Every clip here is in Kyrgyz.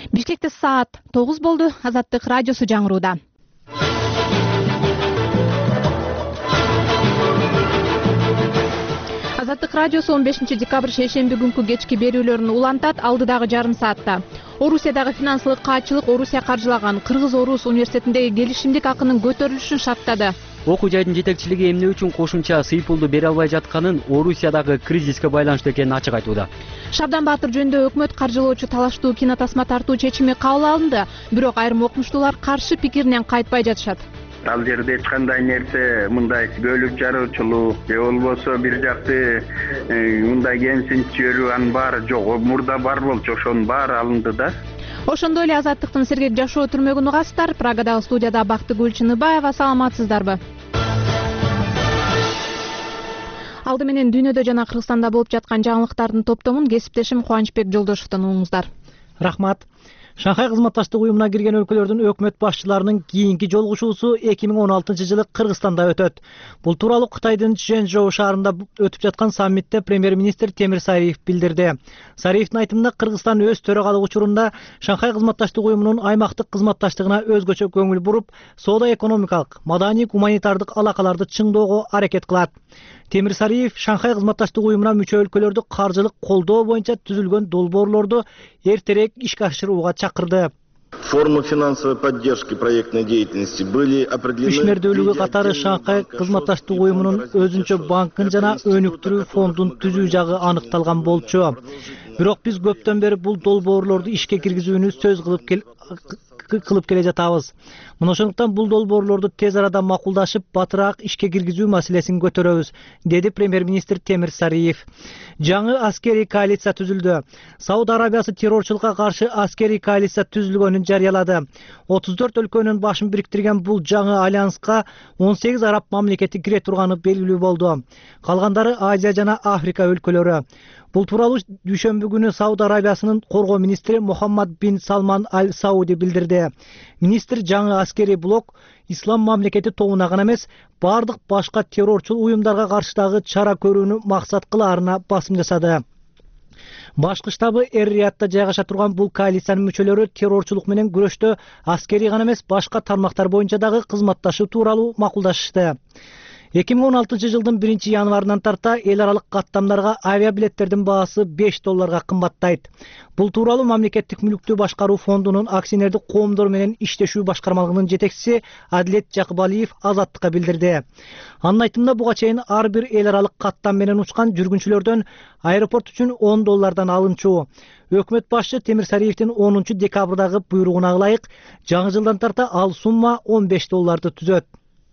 Бишкекте саат 9 болду. Азаттык радиосу жаңырууда. Азаттык радиосу 15 декабрь шейшемби күнкү кечки берүүлөрүн улантат. Алдыдагы жарым саатта Орусиядагы финансылык каачылык Орусия каржылаган Кыргыз-Орус университетиндеги келишимдик акынын көтөрүлүшүн шарттады. Окуу жайдын жетекчилиги эмне үчүн кошумча сый пулду бере албай жатканын, Орусиядагы кризиске байланыштуу экенин ачык айтууда. Шабдан Баатыр жөнүндө өкмөт каржылоочу талаштуу кинотасма тартуу чечими кабыл алынды, бирок айрым окумуштуулар каршы пикиринен кайтпай жатышат. Ал жерде эч кандай нерсе мындай бөлүп жаруучулук же болбосо бир жакты мындай кемсинтүүрүү анын баары жок. Мурда бар болчу, ошонун баары алынды да. Ошондой эле Азаттыктын сергек жашоо түрмөгүн угасыздар. Прагадагы студияда Бактыгүл Чыныбаева. Саламатсыздарбы? Алды менен дүйнөдө жана Кыргызстанда болуп жаткан жаңылыктардын топтомун кесиптешим Кубанычбек Жолдошовдон угуңуздар. Рахмат. Шанхай кызматташтык уюмуна кирген өлкөлөрдүн өкмөт башчыларынын кийинки жолугушуусу 2016-жылы Кыргызстанда өтөт. Бул тууралуу Кытайдын Чжэнчжоу шаарында өтүп жаткан саммитте премьер-министр Темир Сариев билдирди. Сариевдин айтымында Кыргызстан өз төрагалык учурунда Шанхай кызматташтык уюмунун аймактык кызматташтыгына өзгөчө көңүл буруп, соода-экономикалык, маданий-гуманитардык алакаларды чыңдоого аракет кылат. Темир Сариев Шанхай кызматташтык уюмуна мүчө өлкөлөрдү каржылык колдоо боюнча түзүлгөн долбоорлорду эртерээк ишке ашырууга чакырды. Формы финансовой поддержки проектной деятельности были определены. Ишмердүүлүгү катары Шанхай кызматташтык уюмунун өзүнчө банкын жана өнүктүрүү фондун түзүү жагы аныкталган болчу. Бирок биз көптөн бери бул долбоорлорду ишке киргизүүнү сөз кылып келе жатабыз. Мына ошондуктан бул долбоорлорду тез арада макулдашып, батыраак ишке киргизүү маселесин көтөрөбүз, деди премьер-министр Темир Сариев. Жаңы аскерий коалиция түзүлдү. Сауд Арабиясы террорчулукка каршы аскерий коалиция түзүлгөнүн жарыялады. 34 өлкөнүн башын бириктирген бул жаңы альянска 18 араб мамлекети кире турганы белгилүү болду. Калгандары Азия жана Африка өлкөлөрү. Бул тууралуу дүйшөмбү күнү Сауд Арабиясынын коргоо министри Мухаммад бин Салман аль Сауди билдирди. Министр жаңы аскерий блок ислам мамлекети тобуна гана эмес, бардык башка террорчул уюмдарга каршы дагы чара көрүүнү максат кылаарына басым жасады. Башкы штабы Эр-Риядда жайгаша турган бул коалициянын мүчөлөрү террорчулук менен күрөштө аскерий гана эмес, башка тармактар боюнча дагы кызматташуу тууралуу макулдашышты. 2016-жылдын 1-январынан тарта эл аралык каттамдарга авиабилеттердин баасы $5 кымбаттайт. Бул тууралуу мамлекеттик мүлүктү башкаруу фондунун акционердик коомдор менен иштешүү башкармалыгынын жетекчиси Адилет Жакыбалиев Азаттыкка билдирди. Анын айтымында буга чейин ар бир эл аралык каттам менен учкан жүргүнчүлөрдөн аэропорт үчүн $10 алынчу. Өкмөт башчы Темир Сариевдин 10 декабрдагы буйругуна ылайык жаңы жылдан тарта ал сумма $15 түзөт.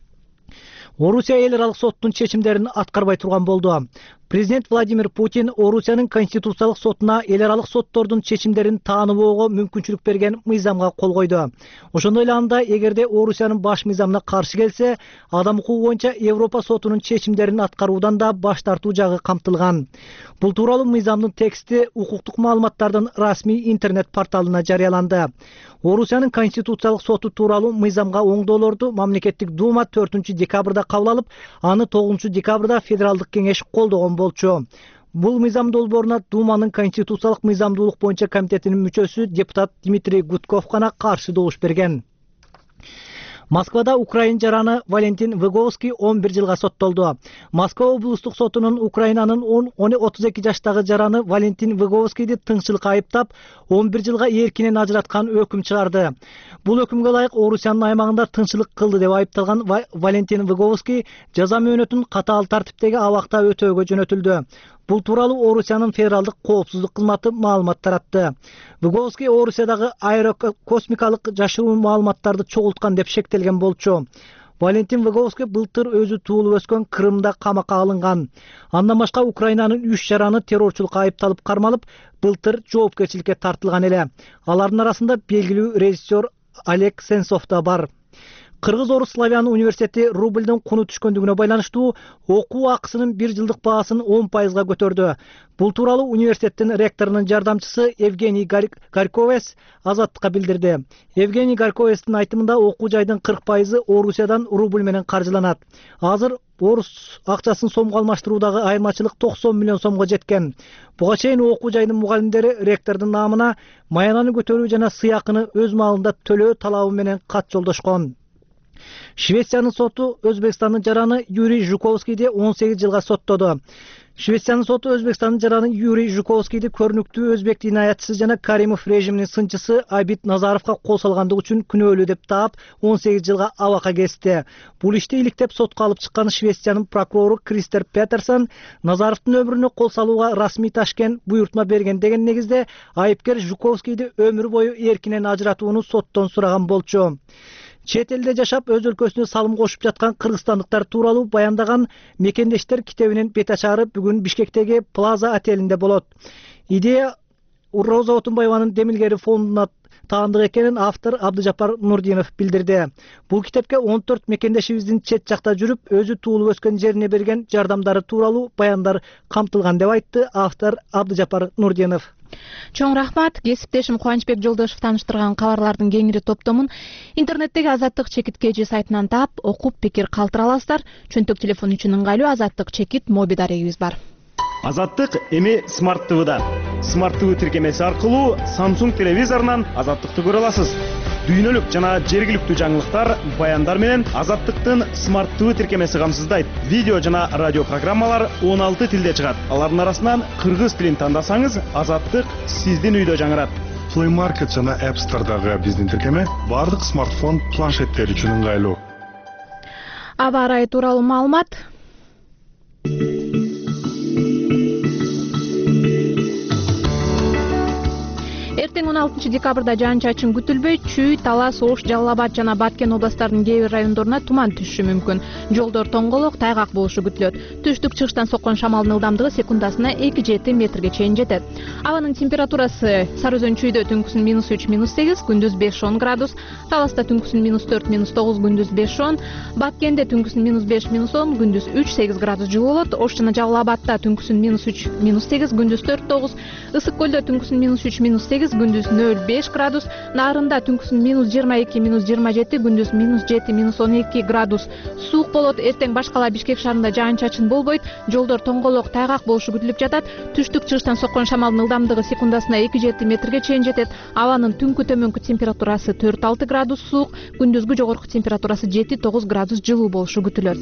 Орусия эл аралык соттун чечимдерин аткарбай турган болду. Президент Владимир Путин Орусиянын конституциялык сотуна эл аралык соттордун чечимдерин тааныбоого мүмкүнчүлүк берген мыйзамга кол койду. Ошондой эле анда эгерде Орусиянын баш мыйзамына каршы келсе, адам укугу боюнча Европа сотунун чечимдерин аткаруудан да баш тартуу жагы камтылган. Бул тууралуу мыйзамдын тексти укуктук маалыматтардын расмий интернет порталына жарыяланды. Орусиянын конституциялык соту тууралуу мыйзамга оңдоолорду мамлекеттик дума 4 декабрда кабыл алып, аны 9 декабрда федералдык кеңеш колдогон болчу. Бул мыйзам долбооруна Думанын конституциялык мыйзамдуулук боюнча комитетинин мүчөсү депутат Дмитрий Гудков гана каршы добуш берген. Москвада Украин жараны Валентин Выговский 11 жылга соттолду. Москва облустук сотунун Украинанын 32 жаштагы жараны Валентин Выговскийди тыңчылыкка айыптап, 11 жылга эркинен ажыраткан өкүм чыгарды. Бул өкүмгө ылайык Орусиянын аймагында тыңчылык кылды деп айыпталган Валентин Выговский жаза мөөнөтүн катаал тартиптеги абакта өтөөгө жөнөтүлдү. Бул тууралуу Орусиянын федералдык коопсуздук кызматы маалымат таратты. Выговский Орусиядагы аэрокосмикалык жашыруу маалыматтарды чогулткан деп шектелген болчу. Валентин Выговский былтыр өзү туулуп өскөн Крымда камакка алынган. Андан башка Украинанын 3 жараны террорчулукка айыпталып кармалып, былтыр жоопкерчиликке тартылган эле. Алардын арасында белгилүү режиссер Олег Сенцов да бар. Кыргыз-Орус Славян университети рубльдин куну түшкөндүгүнө байланыштуу окуу акысынын 1 жылдык баасын 10% көтөрдү. Бул тууралуу университеттин ректорунун жардамчысы Евгений Горьковец Азаттыкка билдирди. Евгений Горьковецтин айтымында окуу жайдын 40% Орусиядан рубль менен каржыланат. Азыр орус акчасын сомго алмаштыруудагы айырмачылык 90 миллион сомго жеткен. Буга чейин окуу жайдын мугалимдери ректордун наамына маянаны көтөрүү жана сыйакыны өз маалында төлөө талабы менен кат жолдошкон. Швециянын соту Өзбекстандын жараны Юрий Жуковскийди 18 жылга соттоду. Швециянын соту Өзбекстандын жараны Юрий Жуковскийди көрүнүктүү өзбек динаятчысы жана Каримов режиминин сынчысы Абид Назаровго кол салгандык үчүн күнөөлүү деп таап 18 жылга абакка кести. Бул ишти иликтеп сотко алып чыккан Швециянын прокурору Кристер Петерсон Назаровдун өмүрүнө кол салууга расмий Ташкент буйртма берген деген негизде айыпкер Жуковскийди өмүр бою эркинен ажыратууну соттон сураган болчу. Чет элде жашап өз өлкөсүнө салым кошуп жаткан кыргызстандыктар тууралуу баяндаган мекендештер китебинин бет ачары бүгүн Бишкектеги Плаза отелинде болот. Идея Роза Отунбаеванын Демилгери фондуна таандык экенин автор Абдыжапар Нурдинов билдирди. Бул китепке 14 мекендешибиздин чет жакта жүрүп, өзү туулуп өскөн жерине берген жардамдары тууралуу баяндар камтылган деп айтты автор Абдыжапар Нурдинов. Чоң рахмат. Кесиптешим Кубанычбек Жолдошов тааныштырган кабарлардын кеңири топтомун интернеттеги Азаттык чекит KG сайтынан таап, окуп пикир калтыра аласыздар. Чөнтөк телефон үчүн ыңгайлуу Азаттык чекит моби дарегибиз бар. Азаттык эми Smart TV'да. Smart TV тиркемеси аркылуу Samsung телевизорунан Азаттыкты көрө аласыз. Дүйнөлүк жана жергиликтүү жаңылыктар, баяндар менен Азаттыктын Smart TV тиркемеси камсыздайт. Видео жана радио программалар 16 тилде чыгат. Алардын арасынан кыргыз тилин тандасаңыз, Азаттык сиздин үйдө жаңырат. Play Market жана App Store'дагы биздин тиркеме бардык смартфон, планшеттер үчүн ыңгайлуу. Аба ырайы тууралуу маалымат. Эртең 16 декабрда жаан-чачын күтүлбөй, Чүй, Талас, Ош, Жалал Абад жана Баткен областарынын кээ бир райондоруна туман түшүшү мүмкүн. Жолдор тоңголок, тайгак болушу күтүлөт. Түштүк-чыгыштан соккон шамалдын ылдамдыгы секундасына 2-7 метрге чейин жетет. Абанын температурасы Сарыөзөн Чүйдө түнкүсүн -3-8, күндүз 5-10 градус, Таласта түнкүсүн -4-9, күндүз 5-10, Баткенде түнкүсүн -5-10, күндүз 3-8 градус жылуу болот. Ош жана Жалал Абадта түнкүсүн -3-8, күндүз 4-9, Ысык көлдө түнкүсүн -3-8, күндүз 0-5 градус, Нарында түнкүсүн -22-27, күндүз -7-12 градус суук болот. Эртең башкала Бишкек шаарында жаан-чачын болбойт, жолдор тоңголок, тайгак болушу күтүлүп жатат. Түштүк-чыгыштан соккон шамалдын ылдамдыгы секундасына 2-7 метрге чейин жетет. Абанын түнкү төмөнкү температурасы 4-6 градус суук, күндүзгү жогорку температурасы 7-9 градус жылуу болушу күтүлөт.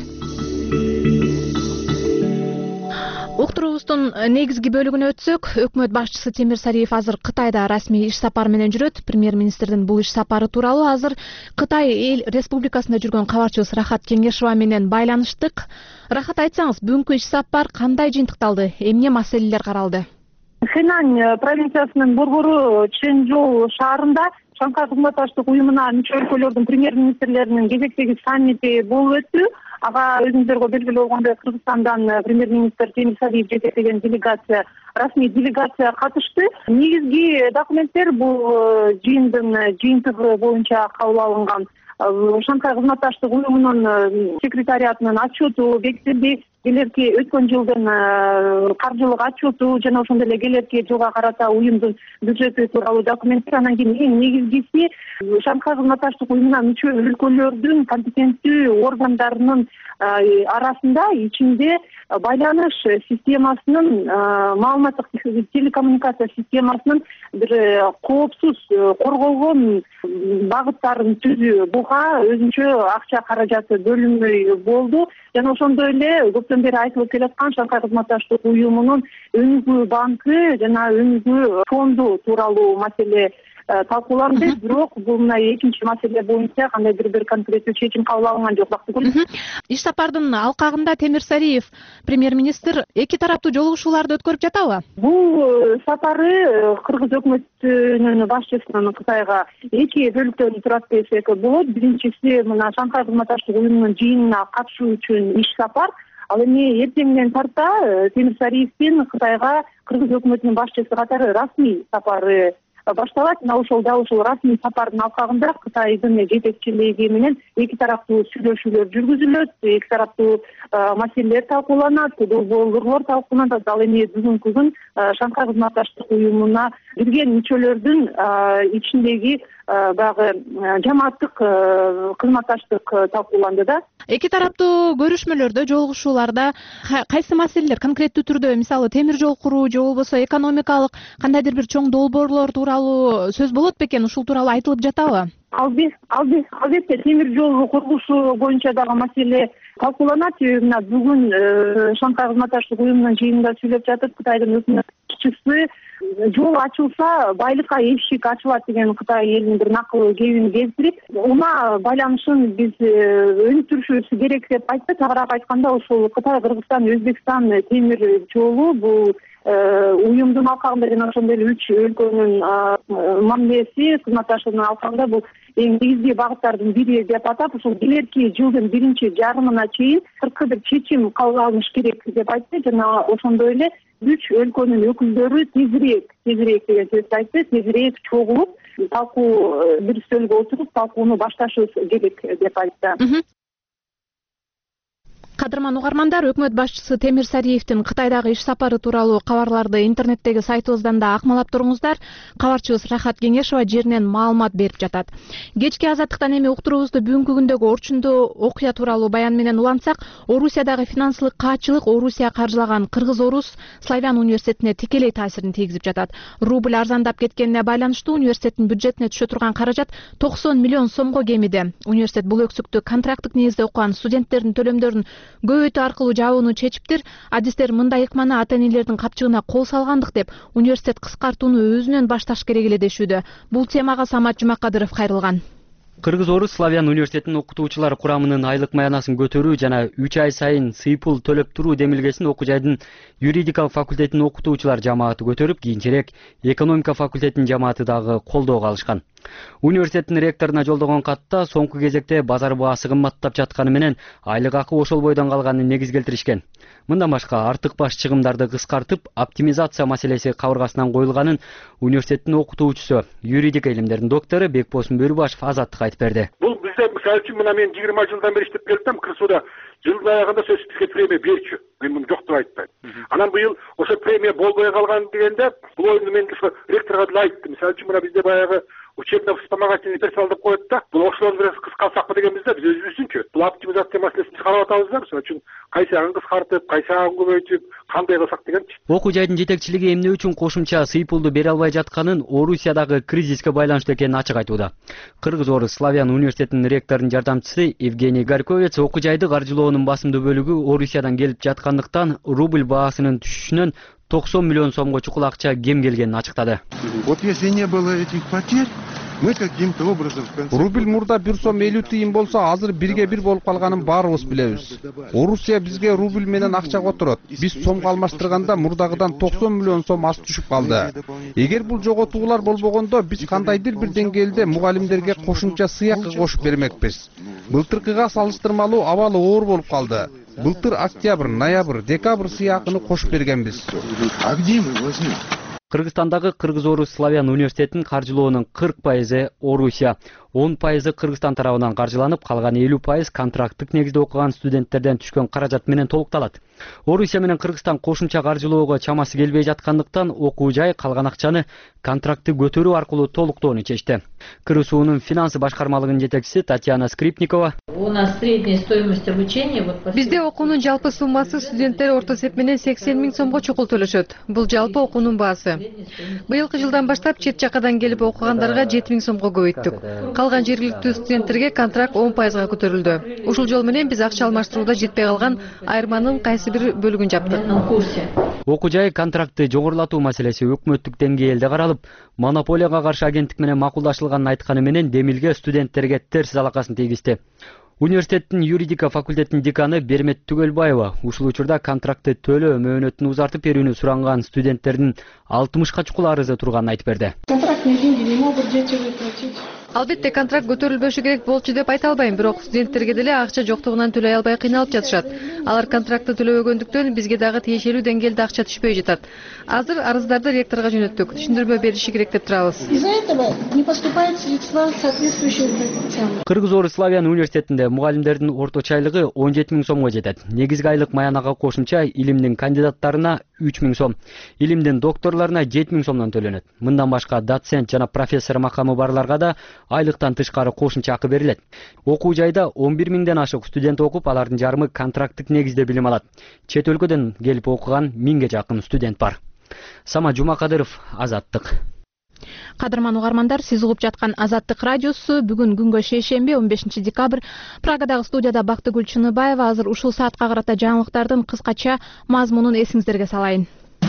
Уктуруубуздун негизги бөлүгүнө өтсөк, өкмөт башчысы Темир Сариев азыр Кытайда расмий иш сапары менен жүрөт. Премьер-министрдин бул иш сапары тууралуу азыр Кытай эл республикасында жүргөн кабарчыбыз Рахат Кеңешова менен байланыштык. Рахат, айтсаңыз, бүгүнкү иш сапар кандай жыйынтыкталды? Эмне маселелер каралды? Хэнань провинциясынын борбору Чжэнчжоу шаарында Шанхай кызматташтык уюмуна мүчө өлкөлөрдүн премьер-министрлеринин кезектеги саммити болуп өттү. Ага өзүңүзгө белгилүү болгондой Кыргызстандан премьер-министр Темир Сариев жетектеген делегация, расмий делегация катышты. Негизги документтер бул жыйындын жыйынтыгы боюнча кабыл алынган. Шанхай кызматташтык уюмунун секретариатынын отчету бекитилди. Келерки өткөн жылдын каржылык отчету жана ошондой эле келерки жылга карата уюмдун бюджети тууралуу документтер. Анан кийин эң негизгиси Шанхай кызматташтык уюмуна мүчө өлкөлөрдүн компетенттүү органдарынын арасында ичинде байланыш системасынын, маалыматтык телекоммуникация системасынын бир коопсуз корголгон багыттарын түзүү. Буга өзүнчө акча каражаты бөлүнмөй болду. Жана ошондой эле көптөн бери айтылып келаткан Шанхай кызматташтык уюмунун өнүгүү банкы жана өнүгүү фонду тууралуу маселе талкууланды. Бирок бул мына экинчи маселе боюнча кандайдыр бир конкреттүү чечим кабыл алынган жок. Иш сапардын алкагында Темир Сариев премьер-министр эки тараптуу жолугушууларды өткөрүп жатабы? Бул сапары кыргыз өкмөтүнүн башчысынын Кытайга эки бөлүктөн турат десек болот. Биринчиси мына Шанхай кызматташтык уюмунун жыйынына катышуу үчүн иш сапар. Ал эми эртеңден тарта Темир Сариевдин Кытайга кыргыз өкмөтүнүн башчысы катары расмий сапары башталат. Мына ошол расмий сапардын алкагында Кытайдын жетекчилиги менен эки тараптуу сүйлөшүүлөр жүргүзүлөт, эки тараптуу маселелер талкууланат, долбоорлор талкууланат. Ал эми бүгүнкү күн Шанхай кызматташтык уюмуна кирген мүчөлөрдүн ичиндеги баягы жамааттык кызматташтык талкууланды да. Эки тараптуу көрүшмөлөрдө, жолугушууларда кайсы маселелер конкреттүү түрдө, мисалы темир жол куруу же болбосо экономикалык кандайдыр бир чоң долбоорлор тууралуу сөз болот бекен? Ушул тууралуу айтылып жатабы? Албетте темир жол курулушу боюнча дагы маселе талкууланат. Мына бүгүн Шанхай кызматташтык уюмунун жыйынында сүйлөп жатып, Кытайдын өкмөт башчысы жол ачылса байлыкка эшик ачылат деген Кытай элинин бир накыл кебин келтирип, уна байланышын биз өнүктүрүшүбүз керек деп айтты. Тагыраак айтканда, ошол Кытай, Кыргызстан, Өзбекстан темир жолу бул уюмдун алкагында жана ошондой эле 3 өлкөнүн мамилеси, кызматташтыгынын алкагында бул эң негизги багыттардын бири деп атап, ушул келерки жылдын биринчи жарымына чейин сырткы бир чечим кабыл алыныш керек деп айтты. Жана ошондой эле 3 өлкөнүн өкүлдөрү тезирээк деген сөздү айтты. Тезирээк чогулуп, талкуу бир стөлгө отуруп талкууну башташыбыз керек деп айтты. Кадырман угармандар, өкмөт башчысы Темир Сариевдин Кытайдагы иш сапары тууралуу кабарларды интернеттеги сайтыбыздан да акмалап туруңуздар. Кабарчыбыз Рахат Кеңешова жеринен маалымат берип жатат. Кечки азаттыктан эми уктуруубузду бүгүнкү күндөгү орчундуу окуя тууралуу баян менен улантсак, Орусиядагы финансылык каачылык Орусия каржылаган Кыргыз-Орус Славян университетине тикелей таасирин тийгизип жатат. Рубль арзандап кеткенине байланыштуу университеттин бюджетине түшө турган каражат 90 миллион сомго кемиди. Университет бул өксүктү контракттык негизде окуган студенттердин төлөмдөрүн көбөйтүү аркылуу жабууну чечиптир. Адистер мындай ыкманы ата-энелердин капчыгына кол салгандык деп, университет кыскартууну өзүнөн башташ керек эле дешүүдө. Бул темага Самат Жумакадыров кайрылган. Кыргыз-Орус Славян университетинин окутуучулар курамынын айлык маянасын көтөрүү жана 3 ай сайын сый пул төлөп туруу демилгесин окуу жайдын юридикалык факультетинин окутуучулар жамааты көтөрүп, кийинчерээк экономика факультетинин жамааты дагы колдоого алышкан. Университеттин ректоруна жолдогон катта соңку кезекте базар баасы кымбаттап жатканы менен айлык акы ошол бойдон калганын негиз келтиришкен. Мындан башка артык баш чыгымдарды кыскартып, оптимизация маселеси кабыргасынан коюлганын университеттин окутуучусу, юридика илимдеринин доктору Бекбосун Бөрүбашев Азаттыкка айтып берди. Бул бизде мисалы үчүн мына мен 20 жылдан бери иштеп келатам, КырСуда жылдын аягында сөзсүз премия берчү. Мен муну жок деп айтпайм. Анан быйыл ошо премия болбой калган дегенде, бул ойду мен ректорго деле айттым. Мисалы үчүн мына бизде баягы учебно-вспомогательный персонал деп коет да. Бул ошолорду бир кыскартсакпы дегенбизде биз өзүбүздүнчү. Бул оптимизация маселесин чыгарып атабыз да. Мисалы үчүн кайсыягын кыскартып, кайсыягын көбөйтүп, кандай кылсак дегенчи. Окуу жайдын жетекчилиги эмне үчүн кошумча сый пулду бере албай жатканын Орусиядагы кризиске байланыштуу экенин ачык айтууда. Кыргыз-Орус Славян университетинин ректорунун жардамчысы Евгений Горьковец окуу жайды каржылоонун басымдуу бөлүгү Орусиядан келип жаткандыктан рубль баасынын түшүшүнөн 90 миллион сомго чукул акча кем келгенин ачыктады. Вот если не было этих потерь, мы каким-то образом рубль мурда 1 сом 50 тыйын болсо, азыр 1/1 болуп калганын баарыбыз билебиз. Орусия бизге рубль менен акча которот. Биз сомго алмаштырганда мурдагыдан 90 миллион сом аз түшүп калды. Эгер бул жоготуулар болбогондо, биз кандайдыр бир деңгээлде мугалимдерге кошумча сыйакы кошуп бермекпиз. Былтыркыга салыштырмалуу абалы оор болуп калды. Былтыр октябрь, ноябрь, декабрь сыйакыны кошуп бергенбиз. А где мы возьмем? Кыргызстандагы Кыргыз-Орус Славян университетинин каржылоонун 40% Орусия, 10% Кыргызстан тарабынан каржыланып, калган 50% контракттык негизде окуган студенттерден түшкөн каражат менен толукталат. Орусия менен Кыргызстан кошумча каржылоого чамасы келбей жаткандыктан окуу жай калган акчаны контрактты көтөрүү аркылуу толуктоону чечти. КРСУнун финансы башкармалыгынын жетекчиси Татьяна Скрипникова: У нас средняя стоимость обучения бизде окуунун жалпы суммасы студенттер орто эсеп менен 80 миң сомго чукул төлөшөт. Бул жалпы окуунун баасы. Быйылкы жылдан баштап чет жакадан келип окугандарга 7 миң сомго көбөйттүк. Калган жергиликтүү студенттерге контракт 10%га көтөрүлдү. Ушул жол менен биз акча алмаштырууда жетпей калган айырманын кайсы бир бөлүгүн жаптык. Окуу жай контрактты жогорулатуу маселеси өкмөттүк деңгээлде каралып, монополияга каршы агенттик менен макулдашылганын айтканы менен демилге студенттерге терс алакасын тийгизди. Университеттин юридика факультетинин деканы Бермет Түгөлбаева ушул учурда контрактты төлөө мөөнөтүн узартып берүүнү суранган студенттердин 60ка чукул арызы турганын айтып берди. Контрактные деньги не могут дети выплатить. Албетте контракт көтөрүлбөшү керек болчу деп айта албайм, бирок студенттерге деле акча жоктугунан төлөй албай кыйналып жатышат. Алар контрактты төлөбөгөндүктөн бизге дагы тиешелүү деңгээлде акча түшпөй жатат. Азыр арыздарды ректорго жөнөттүк. Түшүндүрмө бериши керек деп турабыз. Из-за этого не поступают средства соответствующие бенефициарам. Кыргыз-Орус Славян университетинде мугалимдердин орточо айлыгы 17 000 сомго жетет. Негизги айлык маянага кошумча илимдин кандидаттарына 3 000 сом, илимдин докторлоруна 7 000 сомдон төлөнөт. Мындан башка доцент жана профессор макамы барларга да айлыктан тышкары кошумча акы берилет. Окуу жайда 11 000ден ашык студент окуп, алардын жарымы контракттык негизде билим алат. Чет өлкөдөн келип окуган 1000ге жакын студент бар. Сама Жумакадыров, Азаттык. Кадырман угармандар, сиз угуп жаткан Азаттык радиосу. Бүгүн күнгө шейшемби 15 декабрь. Прагадагы студияда Бактыгүл Чыныбаева. Азыр ушул саатка карата жаңылыктардын кыскача мазмунун эсиңиздерге салайын.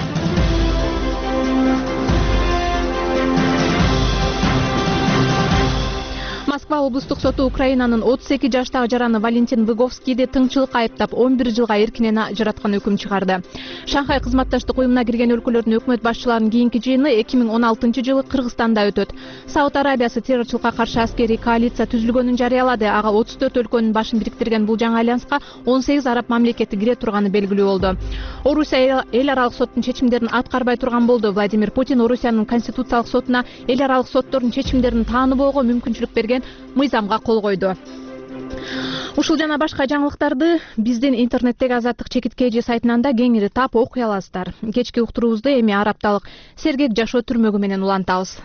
Москва облустук соту Украинанын 32 жаштагы жараны Валентин Выговскийди тыңчылыкка айыптап 11 жылга эркинен ажыраткан өкүм чыгарды. Шанхай кызматташтык уюмуна кирген өлкөлөрдүн өкмөт башчыларынын кийинки жыйыны 2016 жылы Кыргызстанда өтөт. Сауд Арабиясы террорчулукка каршы аскерий коалиция түзүлгөнүн жарыялады. Ага 34 өлкөнүн башын бириктирген бул жаңы альянска 18 араб мамлекети кире турганы белгилүү болду. Орусия эл аралык соттун чечимдерин аткарбай турган болду. Владимир Путин Орусиянын конституциялык сотуна эл аралык соттордун чечимдерин тааныбоого мүмкүнчүлүк берген мыйзамга кол койду. Ушул жана башка жаңылыктарды биздин интернеттеги Азаттык чекиткейжи сайтынан да кеңири тап окуй аласыздар. Кечки уктуруубузду эми арапталык сергек жашоо түрмөгү менен улантабыз.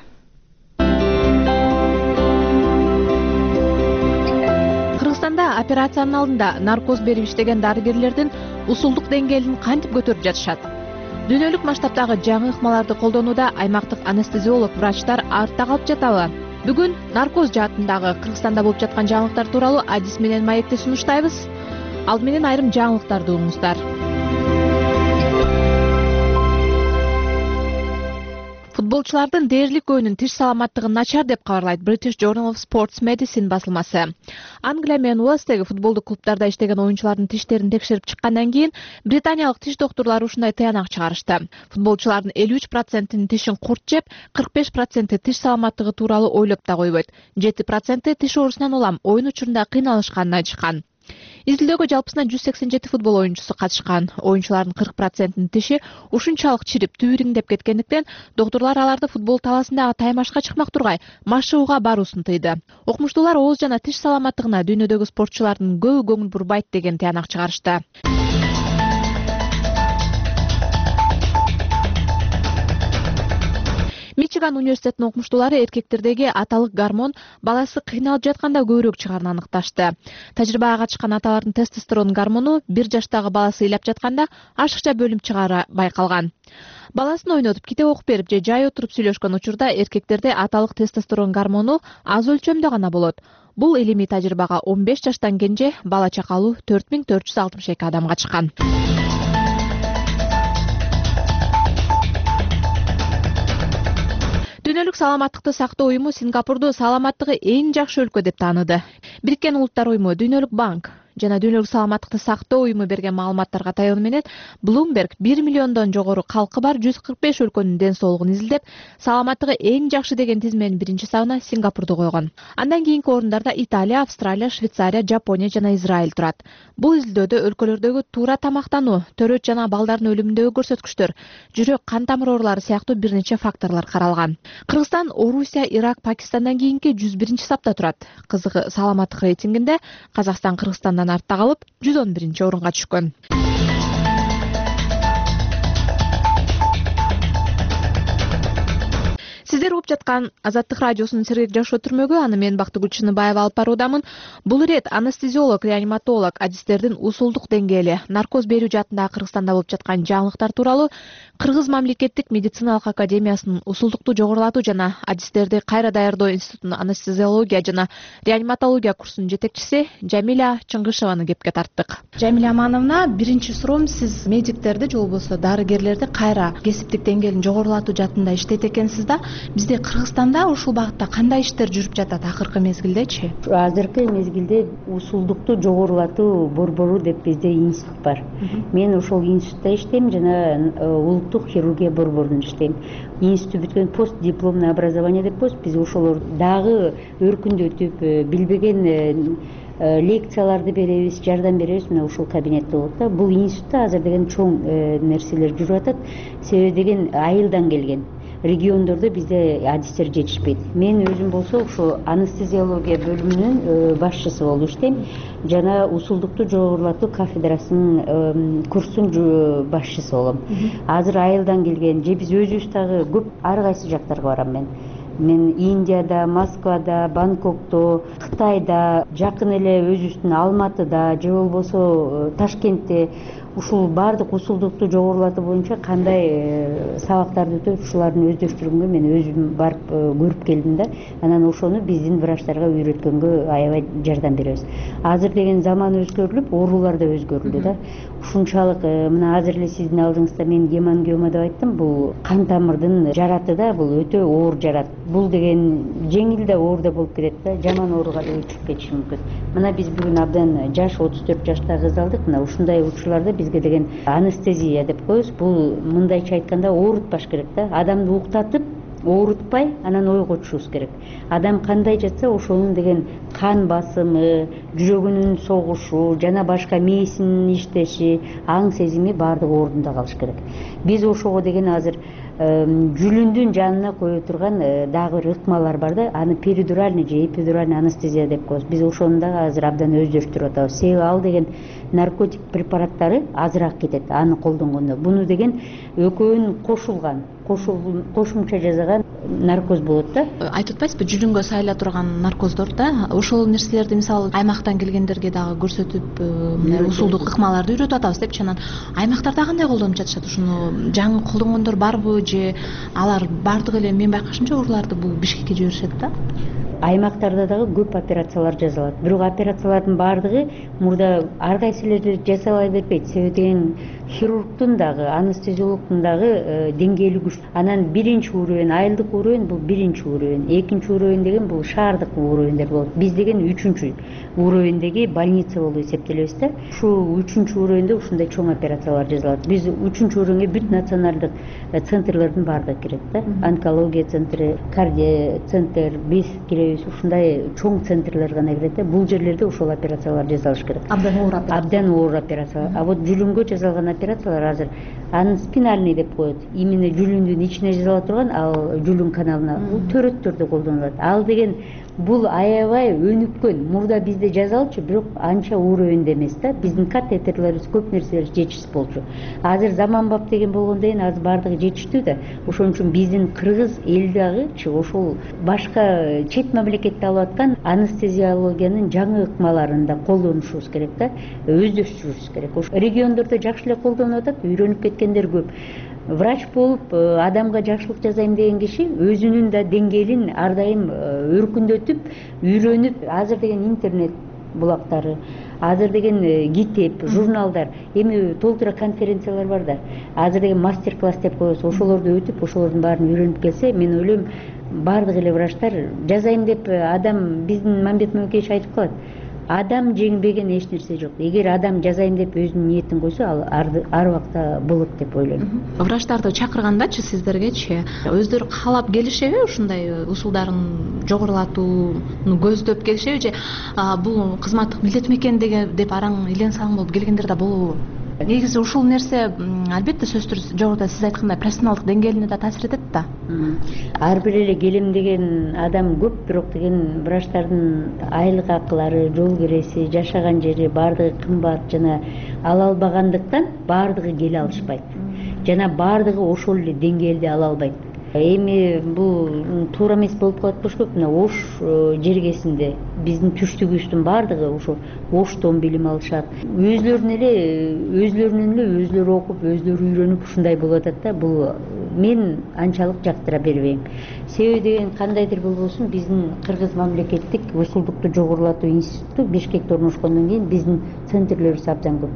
Кыргызстанда операциянын алдында наркоз берип иштеген дарыгерлердин усулдук деңгээлин кантип көтөрүп жатышат? Дүйнөлүк масштабтагы жаңы ыкмаларды колдонууда аймактык анестезиолог врачтар артта калып жатабы? Бүгүн наркоз жаатындагы Кыргызстанда болуп жаткан жаңылыктар тууралуу адис менен маекти сунуштайбыз. Ал менен айрым жаңылыктарды угуңуздар. Футболчулардын дээрлик көбүнүн тиш саламаттыгы начар деп кабарлайт British Journal of Sports Medicine басылмасы. Англия менен Уэльстеги футболдук клубтарда иштеген оюнчулардын тиштерин текшерип чыккандан кийин британиялык тиш доктурлары ушундай тыянак чыгарышты. Футболчулардын 53%-ин тишин курт жеп, 45%-и тиш саламаттыгы тууралуу ойлоп да койбойт. 7%-и тиш оорусунан улам оюн учурунда кыйналышканын айтышкан. Изилдөөгө жалпысынан 187 футбол оюнчусу катышкан. Оюнчулардын 40%-ин тиши ушунчалык чирип түйүриңдеп кеткендиктен доктурлар аларды футбол талаасындагы таймашка чыкмак тургай машыгууга баруусун тыйды. Окумуштуулар ооз жана тиш саламаттыгына дүйнөдөгү спортчулардын көбү көңүл бурбайт деген тыянак чыгарышты. Мичиган университетинин окумуштуулары эркектердеги аталык гормон баласы кыйналып жатканда көбүрөөк чыгаарын аныкташты. Тажрыйбага катышкан аталардын тестостерон гормону 1 жаштагы баласы ыйлап жатканда ашыкча бөлүнүп чыгаары байкалган. Баласын ойнотуп, китеп окуп берип же жай отуруп сүйлөшкөн учурда эркектерде аталык тестостерон гормону аз өлчөмдө гана болот. Бул илимий тажрыйбага 15 жаштан кенже бала чакалуу 4462 адамга чыккан. Дүйнөлүк саламаттыкты сактоо уюму Сингапурду саламаттыгы эң жакшы өлкө деп тааныды. Бириккен Улуттар уюму, Дүйнөлүк банк жана Дүйнөлүк саламаттыкты сактоо уюму берген маалыматтарга таянуу менен Bloomberg 1 миллиондон жогору калкы бар 145 өлкөнүн ден соолугун изилдеп, саламаттыгы эң жакшы деген тизменин биринчи сабына Сингапурду койгон. Андан кийинки орундарда Италия, Австралия, Швейцария, Жапония жана Израиль турат. Бул изилдөөдө өлкөлөрдөгү туура тамактануу, төрөт жана балдардын өлүмүндөгү көрсөткүчтөр, жүрөк, кан тамыр оорулары сыяктуу бир нече факторлор каралган. Кыргызстан, Орусия, Ирак, Пакистандан кийинки 101 сапта турат. Кызыгы, саламаттык рейтингинде Казакстан Кыргызстандан артта калып 111 орунга түшкөн. Сиздер угуп жаткан Азаттык радиосунун сергек жашоо түрмөгү, аны мен Бактыгүл Чыныбаева алып баруудамын. Бул ирет анестезиолог, реаниматолог, адистердин усулдук деңгээли, наркоз берүү жаатындагы Кыргызстанда болуп жаткан жаңылыктар тууралуу Кыргыз мамлекеттик медициналык академиясынын усулдукту жогорулатуу жана адистерди кайра даярдоо институтунун анестезиология жана реаниматология курсунун жетекчиси Жамиля Чыңгышеваны кепке тарттык. Жамиля Амановна, биринчи суроом, сиз медиктерди же болбосо дарыгерлерди кайра кесиптик деңгээлин жогорулатуу жаатында иштейт экенсиз да. бизде Кыргызстанда ушул багытта кандай иштер жүрүп жатат акыркы мезгилдечи? Азыркы мезгилде усулдукту жогорулатуу борбору деп бизде институт бар. Мен ошол институтта иштейм жана улуттук хирургия борборунда иштейм. Институт бүткөн пост дипломный образование деп коебуз. Биз ошолор дагы өркүндөтүп, билбеген лекцияларды беребиз, жардам беребиз. Мына ушул кабинетте болот да. Бул институтта азыр деген чоң нерселер жүрүп атат. Себеби деген айылдан келген. Региондордо бизде адистер жетишпейт. Мен өзүм болсо ошо анестезиология бөлүмүнүн башчысы болуп иштейм жана усулдукту жогорулатуу кафедрасынын курстун башчысы болом. Азыр айылдан келген же биз өзүбүз дагы көп ар кайсы жактарга барам мен. Мен Индияда, Москвада, Бангкокто, Кытайда, жакын эле өзүбүздүн Алматыда же болбосо Ташкентте ушул баардык усулдукту жогорулатуу боюнча кандай сабактарды өтөп ушулардын өздөштүргөнгө мен өзүм барып көрүп келдим да. Анан ошону биздин врачтарга үйрөткөнгө аябай жардам беребиз. Азыр деген заман өзгөрүлүп, оорулар да өзгөрүлдү да. Ушунчалык мына азыр эле сиздин алдыңызда мен гемангиома деп айттым. Бул кан тамырдын жараты да, бул өтө оор жарат. Бул деген жеңил да оор да болуп кетет да, жаман ооруга да өтүп кетиши мүмкүн. Мына биз бүгүн абдан жаш 34 жаштагы кыз алдык. Мына ушундай учурларда бизге деген анестезия деп коебуз. Бул мындайча айтканда оорутпаш керек да. Адамды уктатып, оорутпай, анан ойго түшүбүз керек. Адам кандай жатса, ошонун деген кан басымы, жүрөгүнүн согушу жана башка мээсинин иштеши, аң сезими баардыгы ордунда калыш керек. Биз ошого деген азыр жүлүндүн жанына кое турган дагы бир ыкмалар бар да. Аны перидуральный же эпидуральный анестезия деп коебуз. Биз ошону дагы азыр абдан өздөштүрүп атабыз. Себеби ал деген наркотик препараттары азыраак кетет аны колдонгондо. Буну деген экөөнүн кошулган, кошумча жасаган наркоз болот да. Айтып атпайсызбы, жүлүнгө сайыла турган наркоздор да. Ошол нерселерди мисалы аймактан келгендерге дагы көрсөтүп, усулдук ыкмаларды үйрөтүп атабыз депчи. Анан аймактарда кандай колдонуп жатышат? Ушуну жаңы колдонгондор барбы же алар баардыгы эле мен байкашымча урууларды бул Бишкекке жиберишет да? Аймактарда дагы көп операциялар жасалат. Бирок операциялардын баардыгы мурда ар кайсылары жасала бербейт. Себеби деген хирургдун дагы, анестезиологдун дагы деңгээли күчтүү. Анан биринчи уровень, айылдык уровень бул биринчи уровень. Экинчи уровень деген бул шаардык уровеньдер болот. Биз деген үчүнчү уровеньдеги больница болуп эсептелебиз да. Ушул үчүнчү уровеньде ушундай чоң операциялар жасалат. Биз үчүнчү уровеньге бүт националдык центрлердин баардыгы кирет да. Онкология центри, кардио центр, биз киребиз. Ушундай чоң центрлер гана кирет да. Бул жерлерде ошол операциялар жасалыш керек. Абдан оор операция. А вот жүлүнгө жасалган операциялар азыр аны спинальный деп коет. Именно жүлүндүн ичине жасала турган, ал жүлүн каналына төрөттөрдө колдонулат. Ал деген бул аябай өнүккөн. Мурда бизде жасалчу, бирок анча уровеньде эмес да. Биздин катетерлерибиз көп нерселер жетишсиз болчу. Азыр заманбап деген болгондон кийин азыр баардыгы жетиштүү да. Ошон үчүн биздин кыргыз эл дагычы ошол башка чет мамлекетте алып аткан анестезиологиянын жаңы ыкмаларын да колдонушубуз керек да. Өздөштүрүшүбүз керек. Ошо региондордо жакшы эле колдонуп атат, үйрөнүп кеткендер көп. Врач болуп адамга жакшылык жасайм деген киши өзүнүн да деңгээлин ар дайым өркүндөтүп, үйрөнүп, азыр деген интернет булактары, азыр деген китеп, журналдар, эми толтура конференциялар бар да. Азыр деген мастер-класс деп коебуз. Ошолорду өтүп, ошолордун баарын үйрөнүп келсе, мен ойлойм баардык эле врачтар жасайм деп адам биздин Мамбет Мөңкеевич айтып калат. Адам жеңбеген эч нерсе жок. Эгер адам жазайын деп өзүнүн ниетин койсо, ал ар убакта болот деп ойлойм. Врачтарды чакыргандачы сиздергечи өздөрү каалап келишеби, ушундай усулдарын жогорулатууну көздөп келишеби же бул кызматтык милдет мекен деп араң илен салың болуп келгендер да болобу? Негизи ушул нерсе албетте сөзсүз жогоруда сиз айткандай профессионалдык деңгээлине да таасир этет да. Ар бир эле келем деген адам көп, бирок деген врачтардын айлык акылары, жол киреси, жашаган жери баардыгы кымбат жана ала албагандыктан баардыгы келе алышпайт. Жана баардыгы ошол эле деңгээлде ала албайт. Эми бул туура эмес болуп калат болуш керек. Мына Ош жергесинде биздин түштүгүбүздүн баардыгы ошо Оштон билим алышат. Өзлөрүнүн эле өзлөрү окуп, өзлөрү үйрөнүп ушундай болуп атат да. Бул мен анчалык жактыра бербейм. Себеби деген кандайдыр болбосун биздин Кыргыз мамлекеттик усулдукту жогорулатуу институту Бишкекте орношкондон кийин биздин центрлерибиз абдан көп.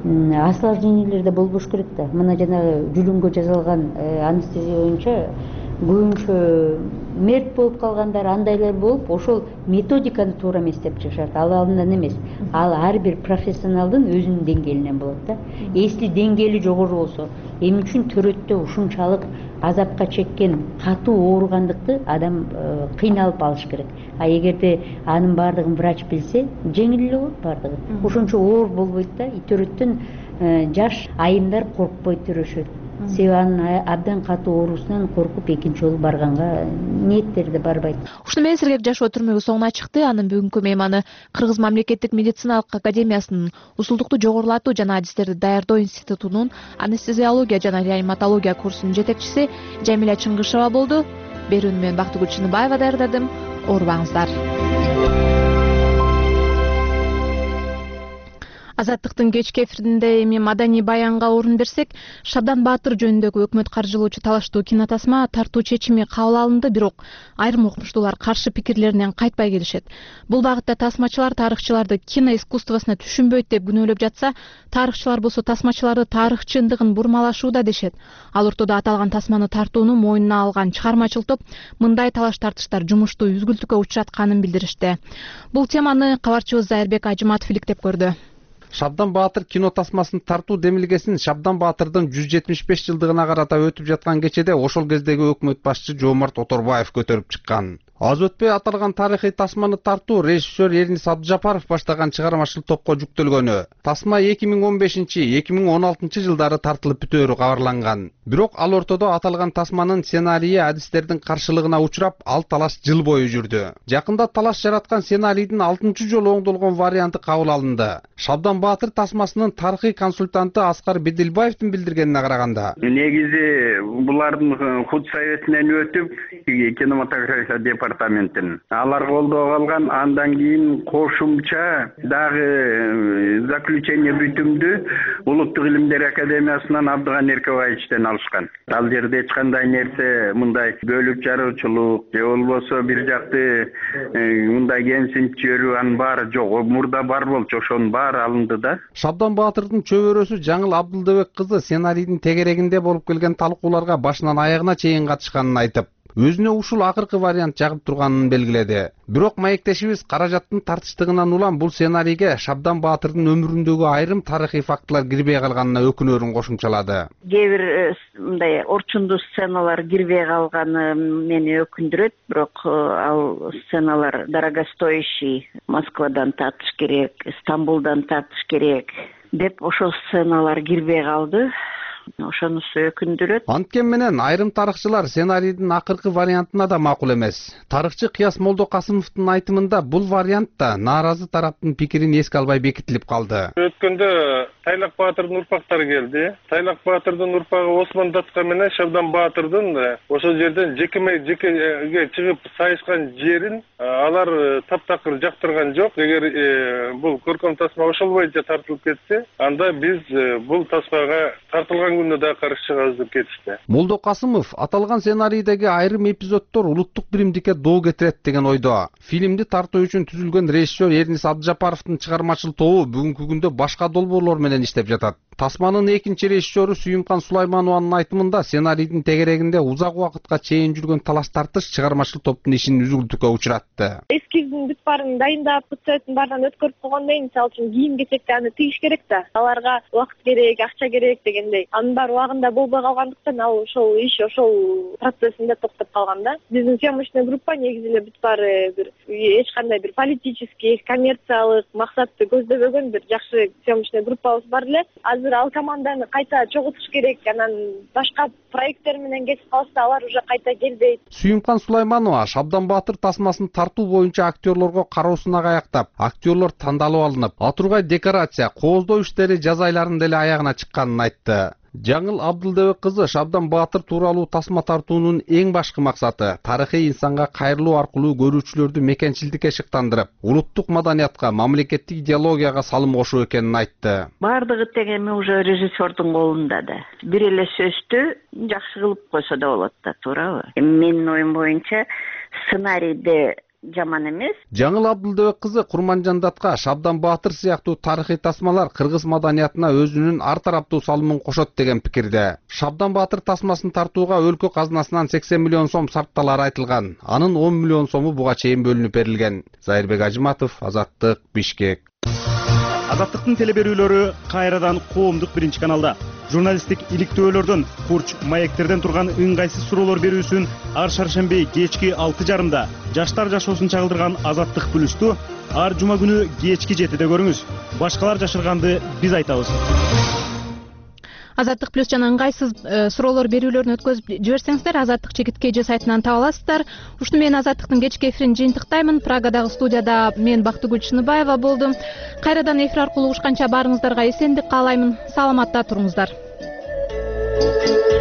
Осложнениялер да болбош керек да. Мына жанагы жүлүнгө жасалган анестезия боюнча көбүнчө мерт болуп калгандар андайлар болуп, ошол методиканы туура эмес деп чыгышат. Ал алдынан эмес. Ал ар бир профессионалдын өзүнүн деңгээлинен болот да. Эсли деңгээли жогору болсо, эмне үчүн төрөттө ушунчалык азапка чеккен, катуу ооругандыкты адам кыйналып алыш керек. А эгерде анын баардыгын врач билсе, жеңил эле болот баардыгы. Ошончо оор болбойт да. Төрөттөн жаш айымдар коркпой төрөшөт. Себеби анын абдан катуу оорусунан коркуп экинчи жолу барганга ниеттери да барбайт. Ушуну менен Сергек жашоо түрмөгү соңуна чыкты. Анын бүгүнкү мейманы Кыргыз мамлекеттик медициналык академиясынын усулдукту жогорулатуу жана адистерди даярдоо институтунун анестезиология жана реаниматология курсунун жетекчиси Жамиля Чыңгышева болду. Берүүнү мен Бактыгүл Чыныбаева даярдадым. Оорубаңыздар. Азаттыктын кечки эфиринде эми маданий баянга орун берсек, Шабдан Баатыр жөнүндөгү өкмөт каржылоочу талаштуу кинотасма тартуу чечими кабыл алынды, бирок айрым окумуштуулар каршы пикирлеринен кайтпай келишет. Бул багытта тасмачылар тарыхчыларды кино искусствосуна түшүнбөйт деп күнөөлөп жатса, тарыхчылар болсо тасмачыларды тарых чындыгын бурмалашууда дешет. Ал ортодо аталган тасманы тартууну мойнуна алган чыгармачыл топ мындай талаш тартыштар жумушту үзгүлтүккө учуратканын билдиришти. Бул теманы кабарчыбыз Зайырбек Ажыматов иликтеп көрдү. Шабдан Баатыр кино тасмасын тартуу демилгесин Шабдан Баатырдын 175 жылдыгына карата өтүп жаткан кечеде ошол кездеги өкмөт башчы Жоомарт Оторбаев көтөрүп чыккан. Аз өтпөй аталган тарыхый тасманы тартуу режиссер Эрнис Абдыжапаров баштаган чыгармачыл топко жүктөлгөнү. Тасма 2015-2016 жылдары тартылып бүтөөрү кабарланган. Бирок ал ортодо аталган тасманын сценарийи адистердин каршылыгына учурап, ал талаш жыл бою жүрдү. Жакында талаш жараткан сценарийдин 6-чы жолу оңдолгон варианты кабыл алынды. Шабдан Баатыр тасмасынын тарыхый консультанты Аскар Бедилбаевдин билдиргенине караганда, негизи булардын худ советинен өтүп, кинематография департаментин алар колдоп алган, андан кийин кошумча дагы заключение бүтүмдү Улуттук илимдер академиясынан Абдыган Эркебаевичтен алышкан. Ал жерде эч кандай нерсе мындай бөлүк жаруучулук же болбосо бир жакты мындай кемсинтүүрүү анын баары жок. Мурда бар болчу, ошонун баары алынды да. Шабдан Баатырдын чөбөрөсү Жаңыл Абдылдыбек кызы сценарийдин тегерегинде болуп келген талкууларга башынан аягына чейин катышканын айтып, өзүнө ушул акыркы вариант жагып турганын белгиледи. Бирок маектешибиз каражаттын тартыштыгынан улам бул сценарийге Шабдан Баатырдын өмүрүндөгү айрым тарыхый фактылар кирбей калганына өкүнөрүн кошумчалады. Кээ бир мындай орчундуу сценалар кирбей калганы мени өкүндүрөт, бирок ал сценалар дорогостоящий, Москвадан тартыш керек, Стамбулдан тартыш керек деп ошол сценалар кирбей калды. Ошонусу өкүндүрөт. Анткени менен айрым тарыхчылар сценарийдин акыркы вариантына да макул эмес. Тарыхчы Кыяс Молдокасымовдун айтымында бул вариант да нааразы тараптын пикирин эске албай бекитилип калды. Өткөндө Тайлак Баатырдын урпактары келди. Тайлак Баатырдын урпагы Осман Датка менен Шабдан Баатырдын ошол жерден жекеге чыгып сайышкан жерин алар таптакыр жактырган жок. Эгер бул көркөм тасма ошол боюнча тартылып кетсе, анда биз бул тасмага тартылган күндө да каршы чыгабыз деп кетишти. Молдокасымов аталган сценарийдеги айрым эпизоддор улуттук биримдикке доо кетирет деген ойдо. Фильмди тартуу үчүн түзүлгөн режиссер Эрнис Абдыжапаровдун чыгармачыл тобу бүгүнкү күндө башка долбоорлор менен иштеп жатат. Тасманын экинчи режиссеру Сүйүмкан Сулайманованын айтымында сценарийдин тегерегинде узак убакытка чейин жүргөн талаш тартыш чыгармачыл топтун ишин үзгүлтүккө учуратты. Эскиздин бүт баарын дайындап, путсеттин баарынан өткөрүп койгондон кийин, мисалы үчүн кийин кечекте аны тигиш керек да. Аларга убакыт керек, акча керек дегендей. Анын баары убагында болбой калгандыктан ал ошол иш ошол процессинде токтоп калган да. Биздин съемочный группа негизи эле бүт баары бир эч кандай бир политический, коммерциялык максатты көздөбөгөн бир жакшы съемочный группабыз бар эле. Ал команданы кайта чогултуш керек, анан башка проекттер менен кетип калса алар уже кайта келбейт. Сүйүмкан Сулайманова Шабдан Баатыр тасмасын тартуу боюнча актерлорго кароосуна каяктап, актерлор тандалып алынып, атургай декорация, кооздоо иштери жаз айларында эле аягына чыкканын айтты. Жаңыл Абдылдыбек кызы Шабдан Баатыр тууралуу тасма тартуунун эң башкы максаты тарыхый инсанга кайрылуу аркылуу көрүүчүлөрдү мекенчилдикке шыктандырып, улуттук маданиятка, мамлекеттик идеологияга салым кошуу экенин айтты. Бардыгы тең эми уже режиссердун колунда да. Бир эле сөздү жакшы кылып койсо да болот да, туурабы? Менин оюм боюнча сценарийде жаман эмес. Жаңыл Абдылдөбек кызы Курманжандатка Шабдан Баатыр сыяктуу тарыхый тасмалар кыргыз маданиятына өзүнүн ар тараптуу салымын кошот деген пикирде. Шабдан Баатыр тасмасын тартууга өлкө казынасынан 80 миллион сом сарпталары айтылган. Анын 10 миллион сому буга чейин бөлүнүп берилген. Зайырбек Ажыматов, Азаттык, Бишкек. Азаттыктын телеберүүлөрү кайрадан коомдук биринчи каналда. Журналисттик иликтөөлөрдөн, курч, маектерден турган ыңгайсыз суроолор берүүсүн ар шаршемби кечки 6:30 жаштар жашоосун чагылдырган Азаттык Плюсту ар жума күнү кечки 7-де көрүңүз. Башкалар жашырганды биз айтабыз. Азаттык Плюс жана ыңгайсыз суроолор берүүлөрүн өткөзүп жиберсеңиздер Азаттык ЧКТ сайтынан таба аласыздар. Ушуну менен Азаттыктын кечки эфирин жыйынтыктаймын. Прагадагы студияда мен Бактыгүл Чыныбаева болдум. Кайрадан эфир аркылуу угушканча баарыңыздарга эсендик каалаймын. Саламатта туруңуздар.